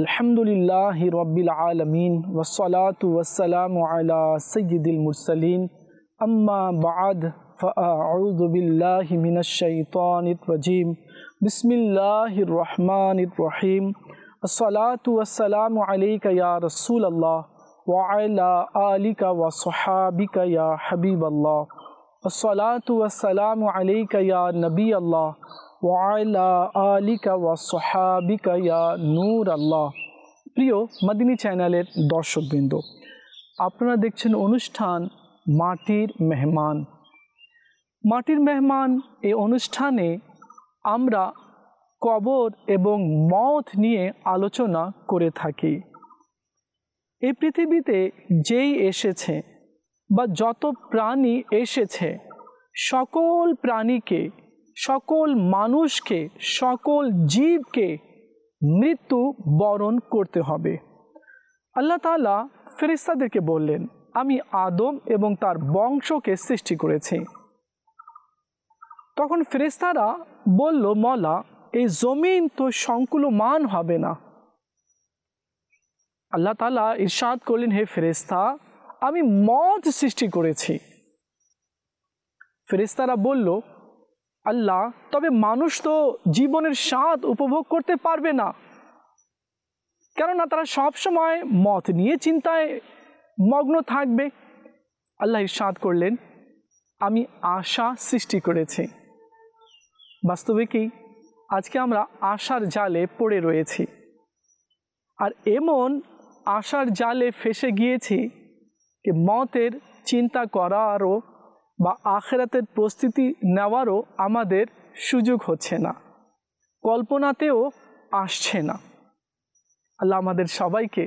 अल्हम्दुलिल्लाहि रब्बिल आलमीन वस्सलातु वस्सलामु अला सय्यिदिल मुरसलीन अम्मा बाद फ़अऊज़ु बिल्लाहि मिनश शैतानिर रजीम बिस्मिल्लाहिर रहमानिर रहीम अस्सलातु वस्सलामु अलैका या रसूलल्लाह व अला आलिका व सहाबिका या हबीबल्लाह अस्सलातु वस्सलामु अलैका या नबी अल्लाह व अला आलिका व सहाबिका या नूर अल्लाह। प्रिय मदिनी चैनलेर दर्शकबृंद, आपनारा देखছেন অনুষ্ঠান মাটির মেহমান। মাটির মেহমান এই অনুষ্ঠানে আমরা কবর এবং মওত নিয়ে আলোচনা করে থাকি। এই পৃথিবীতে যেই এসেছে বা যত প্রাণী এসেছে, সকল প্রাণীকে, সকল মানুষকে, সকল জীবকে মৃত্যু বরণ করতে হবে। আল্লাহ তাআলা ফেরেশতাদেরকে বললেন, আমি আদম এবং তার বংশকে সৃষ্টি করেছি। তখন ফেরেশতারা বলল, মওলা, এই জমিন তো সংকুলমান হবে না। আল্লাহ তাআলা ইরশাদ করলেন, হে ফেরেশতা, আমি মওত সৃষ্টি করেছি। ফেরেশতারা বলল, আল্লাহ, তবে মানুষ তো জীবনের স্বাদ উপভোগ করতে পারবে না, কেননা তারা সব সময় মওত নিয়ে চিন্তায় মগ্ন থাকবে। আল্লাহ ইরশাদ করলেন, আমি আশা সৃষ্টি করেছি। বাস্তবে কি আজকে আমরা আশার জালে পড়ে রয়েছি, আর এমন আশার জালে ফেসে গিয়েছি যে মওতের চিন্তা করারও বা আখিরাতের প্রস্তুতি নেওয়ারও আমাদের সুযোগ হচ্ছে না, কল্পনাতেও আসছে না। আল্লাহ আমাদের সবাইকে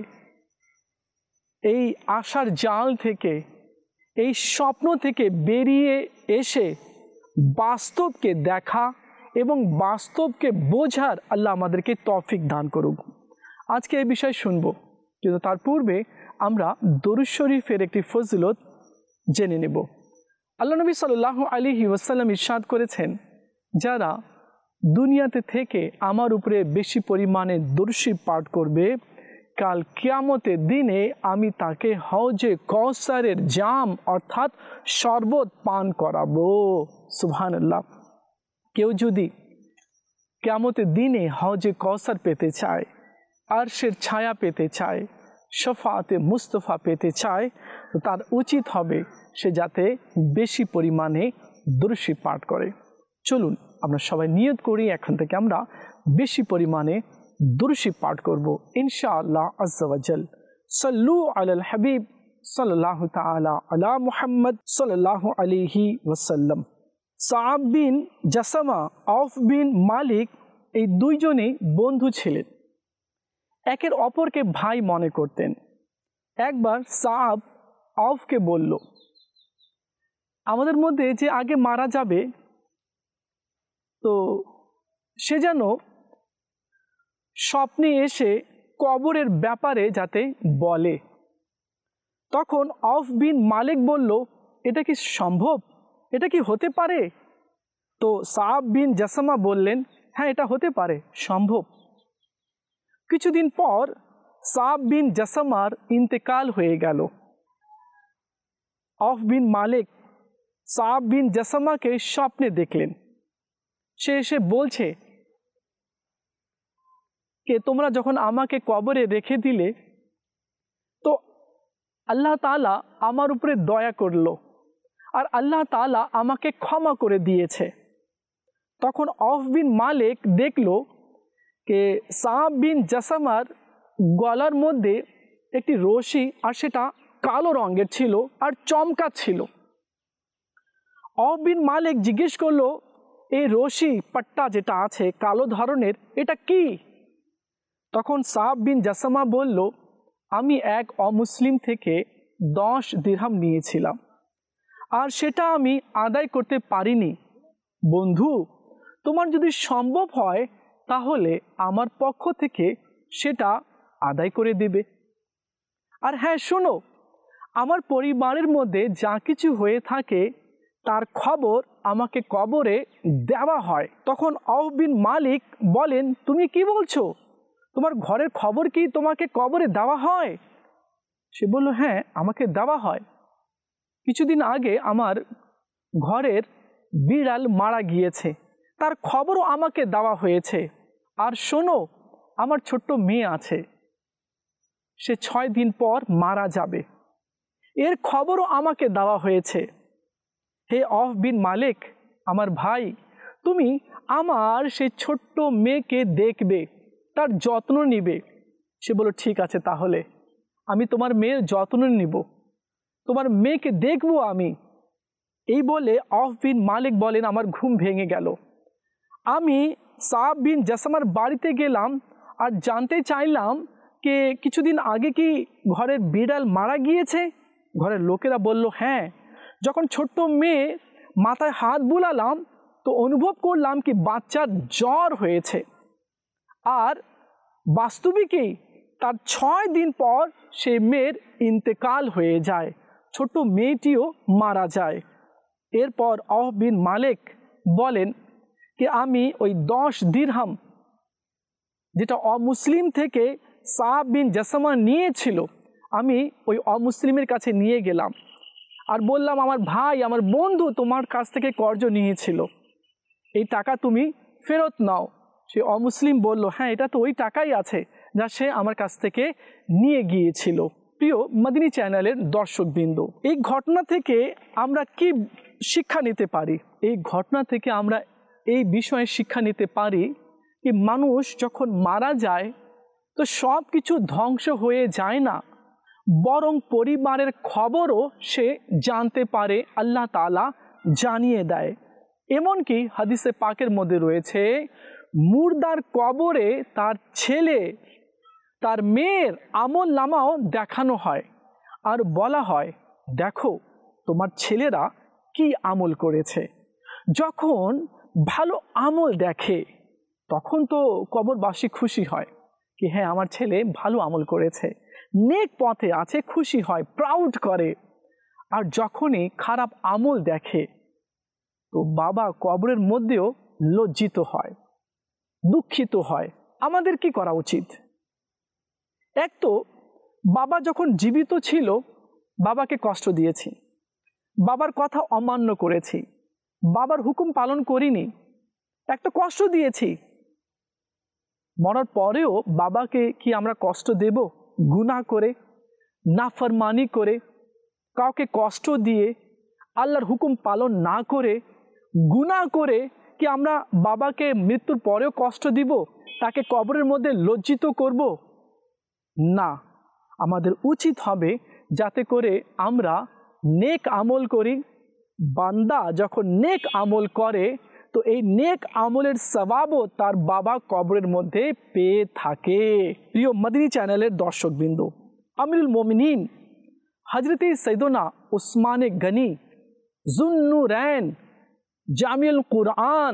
এই আশার জাল থেকে, এই স্বপ্ন থেকে বেরিয়ে এসে বাস্তবকে দেখা এবং বাস্তবকে বোঝার আল্লাহ আমাদেরকে তৌফিক দান করুক। আজকে এই বিষয় শুনব, কিন্তু তার পূর্বে আমরা দরুদ শরীফের একটি ফজিলত জেনে নেব। আল্লাহ নবী সাল্লাল্লাহু আলাইহি ওয়াসাল্লাম ইরশাদ করেছেন, যারা দুনিয়াতে থেকে আমার উপরে বেশি পরিমাণে দরুদ শরীফ পাঠ করবে, কাল কিয়ামতের দিনে আমি তাকে হৌজে কাউসারের জাম অর্থাৎ শরবত পান করাবো। সুবহানাল্লাহ। কেউ যদি কিয়ামতের দিনে হৌজে কাউসার পেতে চায়, আরশের ছায়া পেতে চায়, শফাআতে মুস্তফা পেতে চায়, তো তার উচিত হবে সে যাতে বেশি পরিমাণে দরুদ শরীফ পাঠ করে। চলুন আমরা সবাই নিয়ত করি, এখন থেকে আমরা বেশি পরিমাণে দরুদ শরীফ পাঠ করব ইনশাআল্লাহ আজ্জা ওয়া জাল। সাল্লু আলাল হাবিব সাল্লাল্লাহু তাআলা আলা মুহাম্মদ সাল্লাল্লাহু আলাইহি ওয়াসাল্লাম। সাআব বিন জাসামা, আউফ বিন মালিক, এই দুইজনেই বন্ধু ছিলেন, একের অপরকে ভাই মনে করতেন। একবার সাআব আউফকে বলল, আমাদের মধ্যে যে আগে মারা যাবে, তো সে যেন স্বপ্নে এসে কবরের ব্যাপারে যাতে বলে। তখন আউফ বিন মালিক বলল, এটা কি সম্ভব? এটা কি হতে পারে? তো সাআব বিন জাসামা বললেন, হ্যাঁ, এটা হতে পারে, সম্ভব। কিছুদিন পর সাআব বিন জাসামার ইন্তেকাল হয়ে গেল। আউফ বিন মালিক সাআব বিন জাসামাকে স্বপ্নে দেখলেন। সে এসে বলছে যে, তোমরা যখন আমাকে কবরে রেখে দিলে, তো আল্লাহ তাআলা আমার উপরে দয়া করলো আর আল্লাহ তাআলা আমাকে ক্ষমা করে দিয়েছে। তখন আউফ বিন মালিক দেখলো যে সাআব বিন জাসামার গলার মধ্যে একটি রশি, আর সেটা কালো রঙের ছিল আর চমকাচ্ছিল। আউফ বিন মালিক জিজ্ঞেস করলো, এই রশি পাট্টা যেটা আছে কালো ধরনের, এটা কি? তখন সাআব বিন জাসামা বলল, আমি এক অমুসলিম থেকে 10 দিরহাম নিয়েছিলাম, আর সেটা আমি আদায় করতে পারিনি। বন্ধু, তোমার যদি সম্ভব হয় তাহলে আমার পক্ষ থেকে সেটা আদায় করে দেবে। আর হ্যাঁ, শোনো, আমার পরিবারের মধ্যে যা কিছু হয়ে থাকে তার খবর আমাকে কবরে দেওয়া হয়। তখন আউফ বিন মালিক বলেন, তুমি কি বলছো? তোমার ঘরের খবর কি তোমাকে কবরে দেওয়া হয়? সে বলল, হ্যাঁ, আমাকে দেওয়া হয়। কিছুদিন আগে আমার ঘরের বিড়াল মারা গিয়েছে, তার খবরও আমাকে দেওয়া হয়েছে। আর শোনো, আমার ছোট্ট মেয়ে আছে, সে 6 দিন পর মারা যাবে, এর খবরও আমাকে দেওয়া হয়েছে। হে অফ বিন মালিক, আমার ভাই, তুমি আমার সেই ছোট্ট মেয়েকে দেখবে, তার যত্ন নিবে। সে বলল, ঠিক আছে, তাহলে আমি তোমার মেয়ের যত্ন নিব, তোমার মেয়েকে দেখবো আমি। এই বলে অফ বিন মালিক বলেন, আমার ঘুম ভেঙে গেল। আমি সাব বিন জাসামার বাড়িতে গেলাম আর জানতে চাইলাম যে কিছুদিন আগে কি ঘরের বিড়াল মারা গিয়েছে? ঘরের লোকেরা বলল, হ্যাঁ। যখন ছোট্ট মেয়ে মাথায় হাত বুলালাম তো অনুভব করলাম কি বাচ্চার জ্বর হয়েছে, আর বাস্তবিকই তার 6 দিন পর সে মেয়ের ইন্তেকাল হয়ে যায়, ছোট্ট মেয়েটিও মারা যায়। এরপর অফ বিন মালিক বলেন कि আমি ওই 10 দিরহাম যেটা অমুসলিম থেকে সাব বিন জাসামা নিয়েছিল, আমি ওই অমুসলিমের কাছে নিয়ে গেলাম আর বললাম, আমার ভাই, আমার বন্ধু তোমার কাছ থেকে কর্জ নিয়েছিল, এই টাকা তুমি ফেরত নাও। সে অমুসলিম বলল, হ্যাঁ, এটা তো ওই টাকাই আছে যা সে আমার কাছ থেকে নিয়ে গিয়েছিল। প্রিয় মদিনী চ্যানেলের দর্শকবৃন্দ, এই ঘটনা থেকে আমরা কি শিক্ষা নিতে পারি? এই ঘটনা থেকে আমরা এই বিষয়ে শিক্ষা নিতে পারি कि মানুষ যখন মারা যায় তো সব কিছু ধ্বংস হয়ে যায় না, বরং পরিবারের খবরও সে জানতে পারে, আল্লাহ তাআলা জানিয়ে দেয়। এমনকি হাদিসে পাকের মধ্যে রয়েছে, মুর্দার কবরে তার ছেলে, তার মেয়ের আমল নামাও দেখানো হয় আর বলা হয়, দেখো তোমার ছেলেরা কি আমল করেছে। যখন ভালো আমল দেখে তখন তো কবরবাসী খুশি হয় কি হ্যাঁ, আমার ছেলে ভালো আমল করেছে, নেক পথে আছে, খুশি হয়, প্রাউড করে। আর যখনই খারাপ আমল দেখে তো বাবা কবরের মধ্যেও লজ্জিত হয়, দুঃখিত হয়। আমাদের কি করা উচিত? এক তো বাবা যখন জীবিত ছিল বাবাকে কষ্ট দিয়েছি, বাবার কথা অমান্য করেছি, বাবার হুকুম পালন করিনি, এক তো কষ্ট দিয়েছি। মরার পরেও বাবাকে কি আমরা কষ্ট দেব? গুনাহ করে, নাফরমানি করে, কাউকে কষ্ট দিয়ে, আল্লাহর হুকুম পালন না করে, গুনাহ করে কি আমরা বাবাকে মৃত্যুর পরেও কষ্ট দিব? তাকে কবরের মধ্যে লজ্জিত করব? না, আমাদের উচিত হবে যাতে করে আমরা নেক আমল করি। বান্দা যখন নেক আমল করে তো এই নেক আমলের সওয়াবও তার বাবা কবরের মধ্যে পেয়ে থাকে। প্রিয় মদিনী চ্যানেলের দর্শকবৃন্দ, আমিরুল মোমিনিন হযরত সৈয়দনা উসমান গনি যুন্নুরাইন জামিউল কুরআন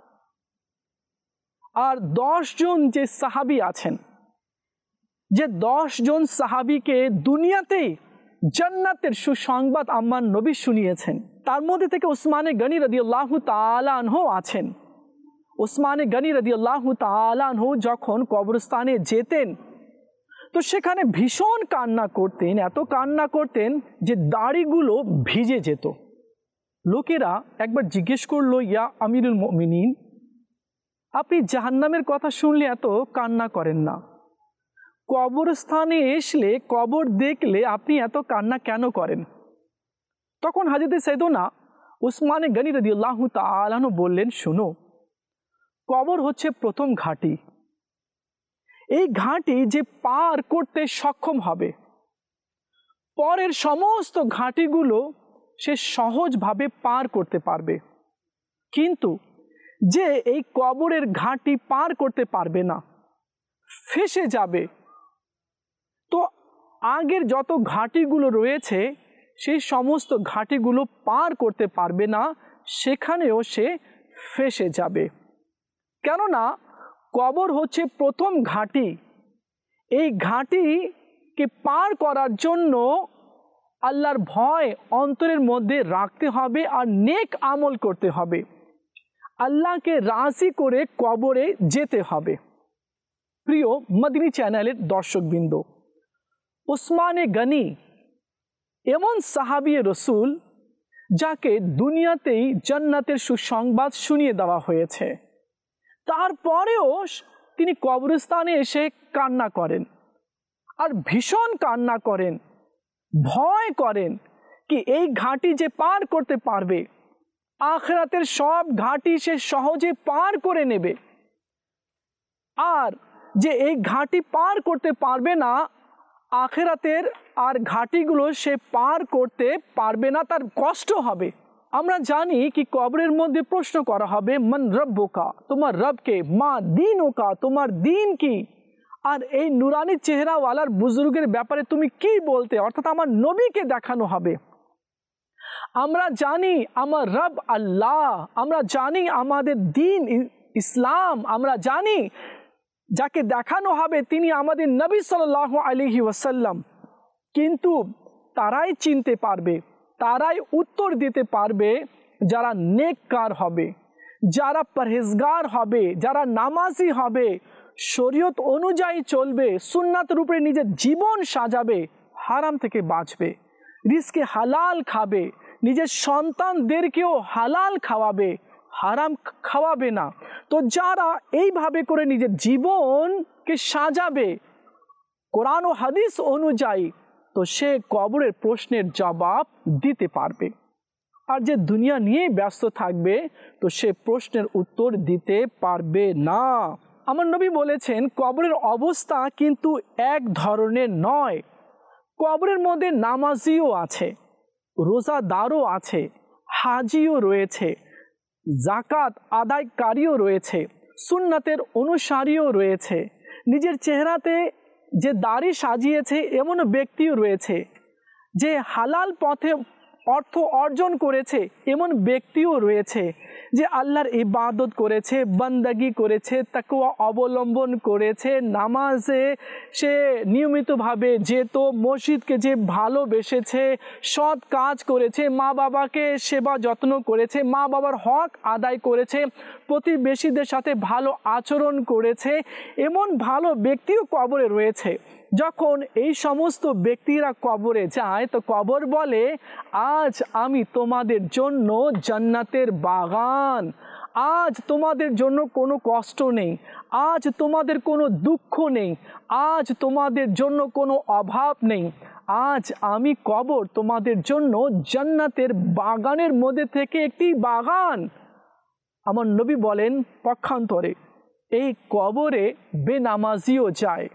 আর 10 জন যে সাহাবী আছেন, যে 10 জন সাহাবীকে দুনিয়াতেই জান্নাতের সুসংবাদ আমার নবী শুনিয়েছেন, তার মধ্যে থেকে উসমান গনি রাদিয়াল্লাহু তাআলা আনহু আছেন। উসমান গনি রাদিয়াল্লাহু তাআলা আনহু যখন কবরস্থানে যেতেন তো সেখানে ভীষণ কান্না করতেন, এত কান্না করতেন যে দাড়িগুলো ভিজে যেত। লোকেরা একবার জিজ্ঞেস করলো, ইয়া আমিরুল মুমিনিন, আপনি জাহান্নামের কথা শুনলে এত কান্না করেন না, কবরস্থানে এসলে, কবর দেখলে আপনি এত কান্না কেন করেন? তখন হযরত সৈয়দনা উসমান গনি রাদিয়াল্লাহু তাআলা আনহু বললেন, শোনো, কবর হচ্ছে প্রথম ঘাঁটি। এই ঘাঁটি যে পার করতে সক্ষম হবে, পরের সমস্ত ঘাঁটিগুলো সে সহজভাবে পার করতে পারবে। কিন্তু যে এই কবরের ঘাঁটি পার করতে পারবে না, ফেঁসে যাবে, তো আগের যত ঘাঁটিগুলো রয়েছে সেই সমস্ত ঘাঁটিগুলো পার করতে পারবে না, সেখানেও সে ফেঁসে যাবে। কেননা কবর হচ্ছে প্রথম ঘাঁটি। এই ঘাঁটিকে পার করার জন্য আল্লাহর ভয় অন্তরের মধ্যে রাখতে হবে আর নেক আমল করতে হবে, আল্লাহকে রাজি করে কবরে যেতে হবে। প্রিয় মদিনী চ্যানেলের দর্শকবৃন্দ, উসমানে গনি এমন সাহাবী রসুল যাকে দুনিয়াতেই জান্নাতের সুসংবাদ শুনিয়ে দেওয়া হয়েছে, তারপরেও তিনি কবরস্থানে এসে কান্না করেন, আর ভীষণ কান্না করেন, ভয় করেন কি এই ঘাটি যে পার করতে পারবে, আখিরাতের সব ঘাটি সে সহজে পার করে নেবে, আর যে এই ঘাটি পার করতে পারবে না, আখিরাতের আর ঘাটিগুলো সে পার করতে পারবে না, তার কষ্ট হবে। আমরা জানি কি কবরের মধ্যে প্রশ্ন করা হবে, মান রব্বুকা, তোমার রবকে, মা দীনুকা, তোমার দিন কি, আর এই নুরানি চেহারাওয়ালার বুজুর্গের ব্যাপারে তুমি কি বলতে, অর্থাৎ আমার নবীকে দেখানো হবে। আমরা জানি আমার রব আল্লাহ, আমরা জানি আমাদের দিন ইসলাম, আমরা জানি যাকে দেখানো হবে তিনি আমাদের নবী সাল্লাল্লাহু আলাইহি ওয়াসাল্লাম, কিন্তু তারাই চিনতে পারবে, তারাই উত্তর দিতে পারবে যারা নেককার হবে, যারা পরহেজগার হবে, যারা নামাজি হবে, শরীয়ত অনুযায়ী চলবে, সুন্নাতের উপরে নিজের জীবন সাজাবে, হারাম থেকে বাঁচবে, রিজকে হালাল খাবে, নিজের সন্তানদেরকেও হালাল খাওয়াবে, হারাম খাওয়াবে না। তো যারা এইভাবে করে নিজের জীবনকে সাজাবে কোরআন ও হাদিস অনুযায়ী, তো সে কবরের প্রশ্নের জবাব দিতে পারবে। আর যে দুনিয়া নিয়ে ব্যস্ত থাকবে, তো সে প্রশ্নের উত্তর দিতে পারবে না। আমার নবী বলেছেন কবরের অবস্থা কিন্তু এক ধরনের নয়। কবরের মধ্যে নামাজিও আছে, রোজাদারও আছে, হাজিও রয়েছে, জাকাত আদায়কারীও রয়েছে, সুন্নাতের অনুসারীও রয়েছে, নিজের চেহারাতে যে দাড়ি সাজিয়েছে এমন ব্যক্তিও রয়েছে, যে হালাল পথে অর্থ অর্জন করেছে এমন ব্যক্তিও রয়েছে, যে আল্লাহর ইবাদত করেছে, বান্দাগি করেছে, তাকওয়া অবলম্বন করেছে, নামাজে সে নিয়মিতভাবে যেত, মসজিদকে যে ভালোবেসেছে, সৎ কাজ করেছে, মা বাবাকে সেবা যত্ন করেছে, মা বাবার হক আদায় করেছে, প্রতিবেশীদের সাথে ভালো আচরণ করেছে, এমন ভালো ব্যক্তিও কবরে রয়েছে। যখন এই সমস্ত ব্যক্তিরা কবরে যায়, তো কবর বলে আজ আমি তোমাদের জন্য জান্নাতের বাগান, আজ তোমাদের জন্য কোনো কষ্ট নেই, আজ তোমাদের কোনো দুঃখ নেই, আজ তোমাদের জন্য কোনো অভাব নেই, আজ আমি কবর তোমাদের জন্য জান্নাতের বাগানের মধ্যে থেকে একটি বাগান। আমার নবী বলেন পক্ষান্তরে এই কবরে বেনামাজিও যায়,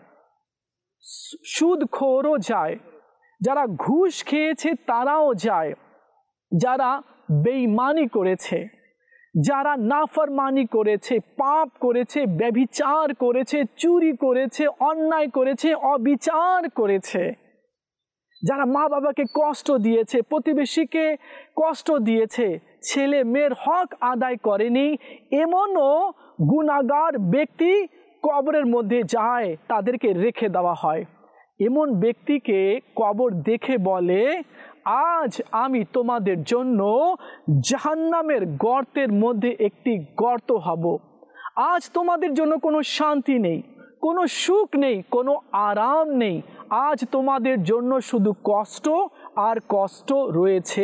সুদখোরও যায়, যারা ঘুষ খেয়েছে তারাও যায়, যারা বেঈমানি করেছে, যারা নাফরমানি করেছে, পাপ করেছে, ব্যভিচার করেছে, চুরি করেছে, অন্যায় করেছে, অবিচার করেছে, যারা মা বাবাকে কষ্ট দিয়েছে, প্রতিবেশীকে কষ্ট দিয়েছে, ছেলে মেয়ের হক আদায় করেনি, এমনও গুনাহগার ব্যক্তি কবরের মধ্যে যায়, তাদেরকে রেখে দেওয়া হয়। এমন ব্যক্তিকে কবর দেখে বলে আজ আমি তোমাদের জন্য জাহান্নামের গর্তের মধ্যে একটি গর্ত হব, আজ তোমাদের জন্য কোনো শান্তি নেই, কোনো সুখ নেই, কোনো আরাম নেই, আজ তোমাদের জন্য শুধু কষ্ট আর কষ্ট রয়েছে।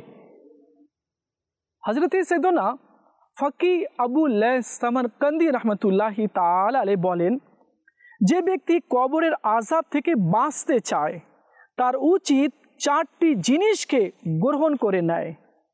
হযরত সৈয়দনা ফকি আবু লাইস সামারকান্দি রহমতুল্লাহি তাআলা আলাইহি বলেন, যে ব্যক্তি কবরের আযাব থেকে বাঁচতে চায় তার উচিত 4টি জিনিসকে গ্রহণ করে নেয়।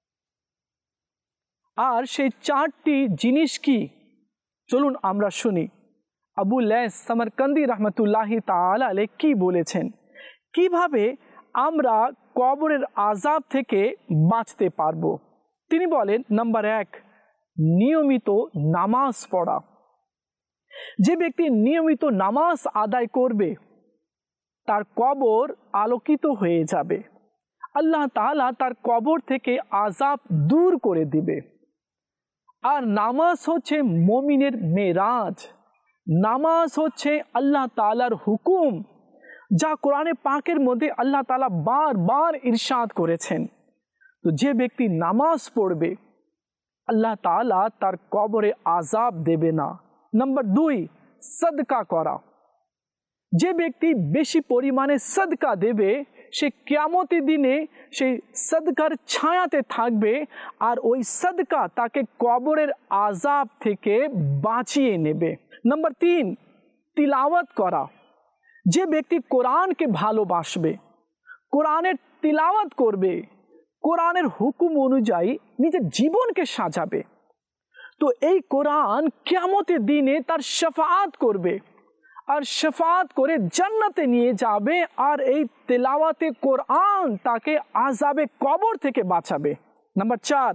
আর সেই 4টি জিনিস কি, চলুন আমরা শুনি আবু লাইস সামারকান্দি রহমতুল্লাহি তাআলা আলাইহি কি বলেছেন, কিভাবে আমরা কবরের আযাব থেকে বাঁচতে পারবো। তিনি বলেন, নাম্বার 1, নিয়মিত নামাজ পড়া। যে ব্যক্তি নিয়মিত নামাজ আদায় করবে তার কবর আলোকিত হয়ে যাবে, আল্লাহ তাআলা তার কবর থেকে আযাব দূর করে দিবে। আর নামাজ হচ্ছে মুমিনের মেরাজ, নামাজ হচ্ছে আল্লাহ তাআলার হুকুম, যা কোরআনে পাকের মধ্যে আল্লাহ তাআলা বারবার ইরশাদ করেছেন। তো যে ব্যক্তি নামাজ পড়বে আল্লাহ তাআলা তার কবরে আযাব দেবে না। নাম্বার 2, সদকা করা। যে ব্যক্তি বেশি পরিমাণে সদকা দেবে সে কিয়ামতের দিনে সেই সদকার ছায়াতে থাকবে, আর ওই সদকা তাকে কবরের আযাব থেকে বাঁচিয়ে নেবে। নম্বর 3, তিলাওয়াত করা। যে ব্যক্তি কোরআনকে ভালোবাসবে, কোরআনের তিলাওয়াত করবে, কোরআনের হুকুম অনুযায়ী নিজের জীবনকে সাজাবে, তো এই কোরআন কিয়ামতের দিনে তার শাফাআত করবে, আর শাফাআত করে জান্নাতে নিয়ে যাবে, আর এই তেলাওয়াতে কোরআন তাকে আযাবে কবর থেকে বাঁচাবে। নাম্বার 4,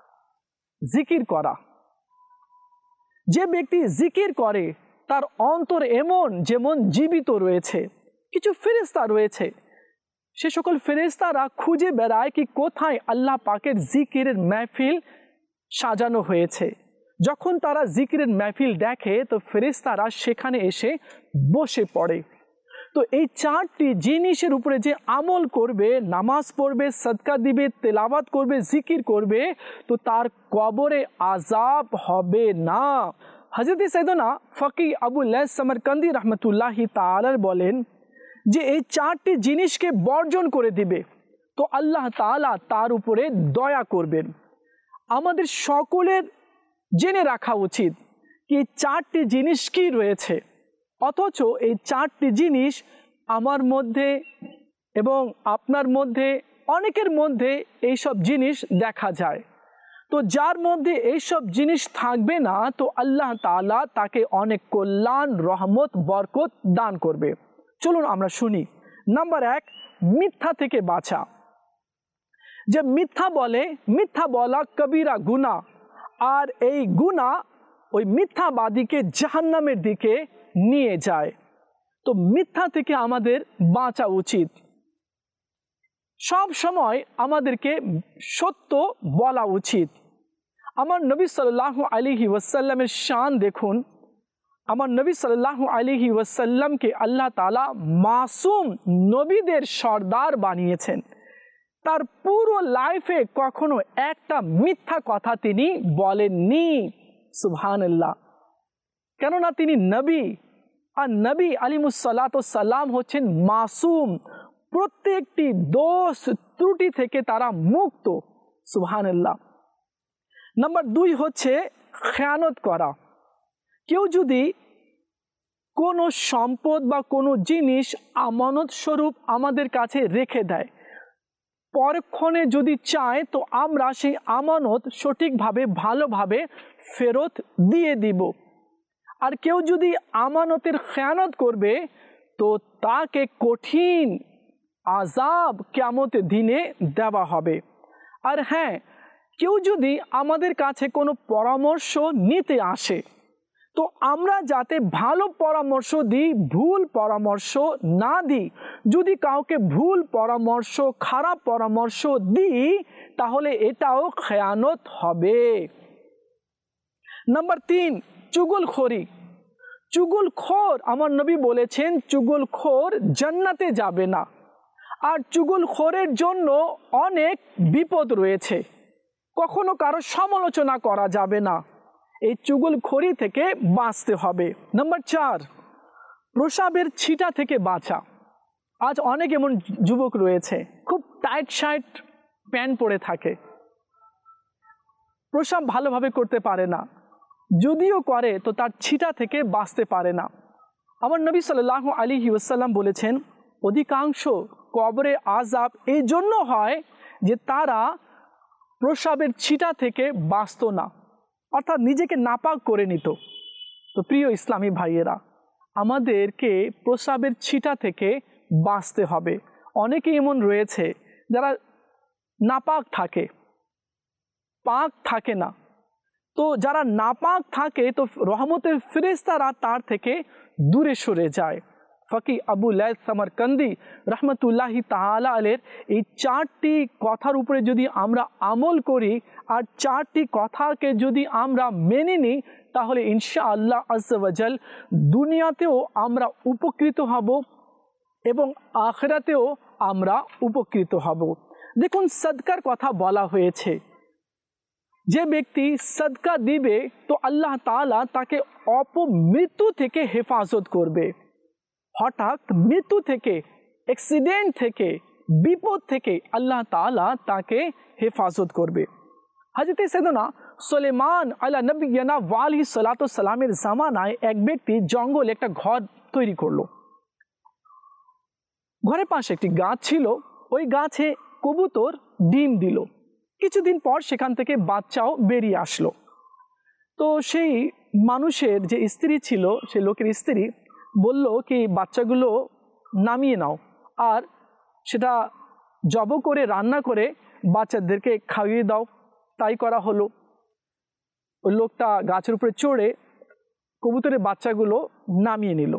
জিকির করা। যে ব্যক্তি জিকির করে তার অন্তর এমন যেমন জীবিত রয়েছে। কিছু ফেরেশতা রয়েছে, সে সকল ফেরেশতারা খুঁজে বেড়ায় কি কোথায় আল্লাহ পাকের জিকিরের মাহফিল সাজানো হয়েছে। যখন তারা জিকিরের মাহফিল দেখে তো ফেরেশতারা সেখানে এসে বসে পড়ে। তো এই 4টি জিনিসের উপরে যে আমল করবে, নামাজ পড়বে, সদকা দিবে, তেলাওয়াত করবে, জিকির করবে, তো তার কবরে আযাব হবে না। হযরত সাইয়েদনা ফকি আবু লাইস সমরকন্দি রহমতুল্লাহি তাআলা বলেন যে এই 4টি জিনিসকে বর্জন করে দিবে তো আল্লাহ তাআলা তার উপরে দয়া করবেন। আমাদের সকলের জেনে রাখা উচিত কি এই 4টি জিনিস কি রয়েছে, অথচ এই 4টি জিনিস আমার মধ্যে এবং আপনার মধ্যে, অনেকের মধ্যে এইসব জিনিস দেখা যায়। তো যার মধ্যে এইসব জিনিস থাকবে না তো আল্লাহ তাআলা তাকে অনেক কল্যাণ, রহমত, বরকত দান করবে। চলুন আমরা শুনি। নাম্বার 1, মিথ্যা থেকে বাঁচা। যে মিথ্যা বলে, মিথ্যা বলা কবিরা গুনাহ, আর এই গুনাহ ওই মিথ্যাবাদীকে জাহান্নামের দিকে নিয়ে যায়। তো মিথ্যা থেকে আমাদের বাঁচা উচিত। সব সময় আমাদেরকে সত্য বলা উচিত। আমার নবী সাল্লাল্লাহু আলাইহি ওয়াসাল্লামের শান দেখুন। আমার নবী সাল্লাল্লাহু আলাইহি ওয়াসাল্লামকে আল্লাহ তাআলা মাসুম নবীদের সর্দার বানিয়েছেন। তার পুরো লাইফে কখনো একটা মিথ্যা কথা তিনি বলেননি। সুবহানাল্লাহ। কেননা তিনি নবী, আর নবী আলাইহিসসালাতু সালাম হচ্ছেন মাসুম, প্রত্যেকটি দোষ ত্রুটি থেকে তারা মুক্ত। সুবহানাল্লাহ। নাম্বার 2 হচ্ছে খেয়ানত করা। কেউ যদি কোনো সম্পদ বা কোনো জিনিস আমানত স্বরূপ আমাদের কাছে রেখে দেয়, পরক্ষণে যদি চায় তো আমরা সেই আমানত সঠিকভাবে ভালোভাবে ফেরত দিয়ে দিব। আর কেউ যদি আমানতের খেয়ানত করবে তো তাকে কঠিন আযাব কিয়ামতের দিনে দেওয়া হবে। আর হ্যাঁ, কেউ যদি আমাদের কাছে কোনো পরামর্শ নিতে আসে তো আমরা যাতে ভালো পরামর্শ দিই, ভুল পরামর্শ না দিই। যদি কাউকে ভুল পরামর্শ, খারাপ পরামর্শ দিই তাহলে এটাও খেয়ানত হবে। নাম্বার 3, চুগলখোরি। চুগলখোর, আমার নবী বলেছেন চুগলখোর জান্নাতে যাবে না। আর চুগলখোরের জন্য অনেক বিপদ রয়েছে। কখনো কারো সমালোচনা করা যাবে না। এই চুগলখোরি থেকে বাঁচতে হবে। নাম্বার 4, প্রসাবের ছিটা থেকে বাঁচা। আজ অনেক এমন যুবক রয়েছে খুব টাইট শার্ট প্যান্ট পরে থাকে, প্রসাব ভালোভাবে করতে পারে না, যদিও করে তো তার ছিটা থেকে বাঁচতে পারে না। আমার নবী সাল্লাল্লাহু আলাইহি ওয়াসাল্লাম বলেছেন অধিকাংশ কবরে আযাব এই জন্য হয় যে তারা প্রসাবের ছিটা থেকে বাঁচত না, অর্থাৎ নিজেকে নাপাক করে নিত। তো প্রিয় ইসলামী ভাইয়েরা, আমাদেরকে প্রসাবের ছিটা থেকে বাঁচতে হবে। অনেকে এমন রয়েছে যারা নাপাক থাকে, পাক থাকে না। তো যারা নাপাক থাকে তো রহমতের ফেরেশতারা তার থেকে দূরে সরে যায়। ফকি আবু লাইস সমরকন্দি রহমতুল্লাহি তাআলা আলাইহির এই 4টি কথার উপরে যদি আমরা আমল করি আর 4টি কথাকে যদি আমরা মেনে নিই তাহলে ইনশাআল্লাহ আজ্জা ওয়া জাল দুনিয়াতেও আমরা উপকৃত হব এবং আখিরাতেও আমরা উপকৃত হব। দেখুন, সদকার কথা বলা হয়েছে। যে ব্যক্তি সদকা দিবে তো আল্লাহ তাআলা তাকে অপমৃত্যু থেকে হেফাজত করবে, হঠাৎ মৃত্যু থেকে, অ্যাক্সিডেন্ট থেকে, বিপদ থেকে আল্লাহ তাআলা তাকে হেফাজত করবে। হযরত সাইয়েদনা সুলাইমান আলা নবিয়্যিনা ওয়া আলাইহিস সালাতু ওয়াস সালামের জামানায় এক ব্যক্তি জঙ্গলে একটা ঘর তৈরি করলো। ঘরের পাশে একটি গাছ ছিল, ওই গাছে কবুতর ডিম দিল। কিছুদিন পর সেখান থেকে বাচ্চাও বেরিয়ে আসলো। তো সেই মানুষের যে স্ত্রী ছিল, সেই লোকের স্ত্রী বলল কি বাচ্চাগুলো নামিয়ে নাও আর সেটা জব করে রান্না করে বাচ্চাদেরকে খাইয়ে দাও। তাই করা হলো। ওই লোকটা গাছের উপরে চড়ে কবুতরের বাচ্চাগুলো নামিয়ে নিল,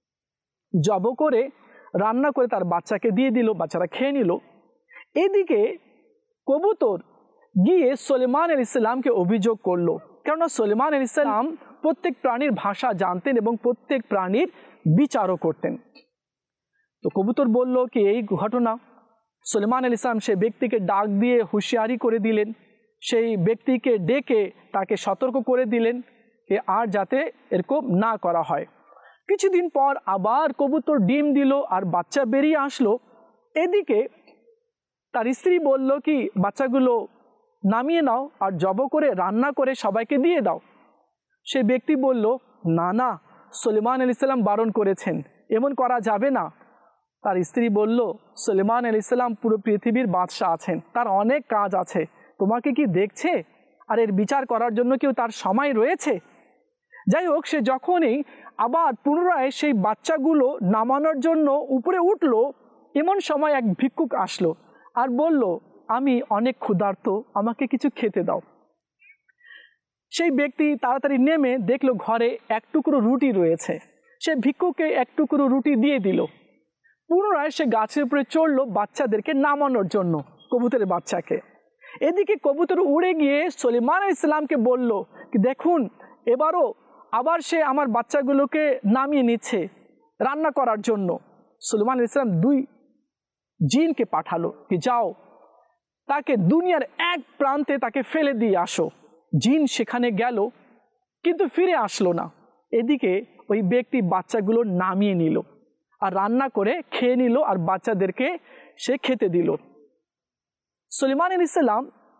জব করে রান্না করে তার বাচ্চাকে দিয়ে দিল, বাচ্চারা খেয়ে নিল। এদিকে কবুতর গিয়ে সুলাইমান আলাইহিস সালামকে অভিযোগ করলো, কেননা সুলাইমান আলাইহিস সালাম প্রত্যেক প্রাণীর ভাষা জানতেন এবং প্রত্যেক প্রাণীর বিচারও করতেন। তো কবুতর বলল কি এই ঘটনা। সুলাইমান আলাইহিস সালাম সেই ব্যক্তিকে ডাক দিয়ে হুঁশিয়ারি করে দিলেন, সেই ব্যক্তিকে ডেকে তাকে সতর্ক করে দিলেন যে আর যাতে এরকম না করা হয়। কিছুদিন পর আবার কবুতর ডিম দিল আর বাচ্চা বেরিয়ে আসলো। এদিকে তার স্ত্রী বলল কি বাচ্চাগুলো নামিয়ে নাও আর জব করে রান্না করে সবাইকে দিয়ে দাও। সে ব্যক্তি বলল না না, সুলাইমান আলাইহিস সালাম বারণ করেছেন, এমন করা যাবে না। তার স্ত্রী বলল সুলাইমান আলাইহিস সালাম পুরো পৃথিবীর বাদশা আছেন, তার অনেক কাজ আছে, তোমাকে কি দেখছে? আর এর বিচার করার জন্য কেউ তার সময় রয়েছে? যাই হোক, সে যখনই আবার পুনরায় সেই বাচ্চাগুলো নামানোর জন্য উপরে উঠলো, এমন সময় এক ভিক্ষুক আসলো আর বলল আমি অনেক ক্ষুধার্ত, আমাকে কিছু খেতে দাও। সেই ব্যক্তি তাড়াতাড়ি নেমে দেখলো ঘরে এক টুকরো রুটি রয়েছে, সে ভিক্ষুককে এক টুকরো রুটি দিয়ে দিল। পুনরায় সে গাছের উপরে চড়লো বাচ্চাদেরকে নামানোর জন্য, কবুতরের বাচ্চাকে। এদিকে কবুতর উড়ে গিয়ে সুলাইমান আলাইহিস সালামকে বলল কি দেখুন এবারও আবার সে আমার বাচ্চাগুলোকে নামিয়ে নিচ্ছে রান্না করার জন্য। সুলাইমান আলাইহিস সালাম 2 জিনকে পাঠালো কি যাও তাকে দুনিয়ার এক প্রান্তে তাকে ফেলে দিয়ে আসো। জিন সেখানে গেল কিন্তু ফিরে আসলো না। এদিকে ওই ব্যক্তি বাচ্চাগুলো নামিয়ে নিল আর রান্না করে খেয়ে নিল আর বাচ্চাদেরকে সে খেতে দিল। সুলাইমান আলাইহিস সালাম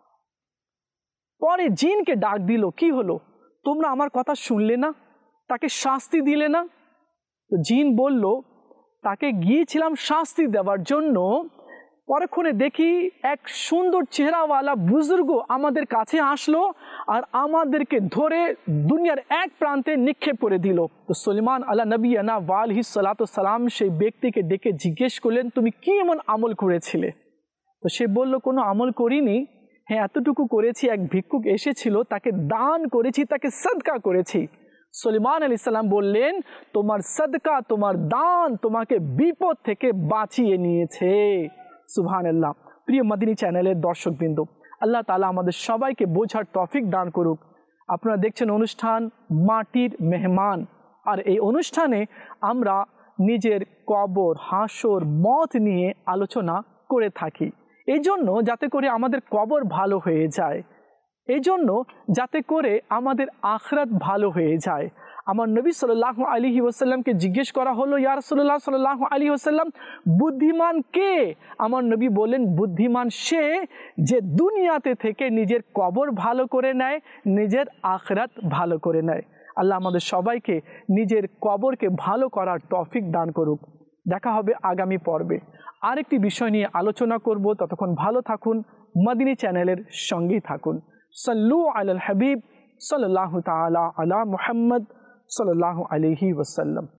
পরে জিনকে ডাক দিল, কি হলো, তোমরা আমার কথা শুনলে না, তাকে শাস্তি দিলে না? তো জিন বলল তাকে গিয়েছিলাম শাস্তি দেওয়ার জন্য, পরক্ষণে দেখি এক সুন্দর চেহারাওয়ালা বুজুর্গ আমাদের কাছে আসলো আর আমাদেরকে ধরে দুনিয়ার এক প্রান্তে নিক্ষেপ করে দিল। তো সুলাইমান আলা নবিয়্যিনা ওয়া আলাইহিস সালাতু ওয়াস সালাম সেই ব্যক্তিকে ডেকে জিজ্ঞেস করলেন তুমি কি এমন আমল করেছিলে? তো সে বলল কোনো আমল করিনি, হ্যাঁ এতটুকু করেছি, এক ভিক্ষুক এসেছিল তাকে দান করেছি, তাকে সদকা করেছি। সুলাইমান আলাইহিস সালাম বললেন তোমার সদকা, তোমার দান তোমাকে বিপদ থেকে বাঁচিয়ে নিয়েছে। সুবহানাল্লাহ। প্রিয় মদিনী চ্যানেলের দর্শকবৃন্দ, আল্লাহ তাআলা আমাদের সবাইকে বোঝার তৌফিক দান করুক। আপনারা দেখছেন অনুষ্ঠান মাটির মেহমান, আর এই অনুষ্ঠানে আমরা নিজের কবর, হাসর, মত নিয়ে আলোচনা করে থাকি। এই জন্য যাতে করে আমাদের কবর ভালো হয়ে যায়, এই জন্য যাতে করে আমাদের আখিরাত ভালো হয়ে যায়। আমার নবী সাল্লাল্লাহু আলাইহি ওয়াসাল্লামকে জিজ্ঞেস করা হলো ইয়া রাসূলুল্লাহ সাল্লাল্লাহু আলাইহি ওয়াসাল্লাম বুদ্ধিমান কে? আমার নবী বলেন বুদ্ধিমান সে যে দুনিয়াতে থেকে নিজের কবর ভালো করে নেয়, নিজের আখিরাত ভালো করে নেয়। আল্লাহ আমাদের সবাইকে নিজের কবরকে ভালো করার তৌফিক দান করুক। দেখা হবে আগামী পর্বে, আরেকটি বিষয় নিয়ে আলোচনা করব। ততক্ষণ ভালো থাকুন, মদিনী চ্যানেলের সঙ্গেই থাকুন। সাল্লু আলাল হাবিব সাল্লাল্লাহু তাআলা আলা মুহাম্মদ সাল্লাল্লাহু আলাইহি ওয়াসাল্লাম।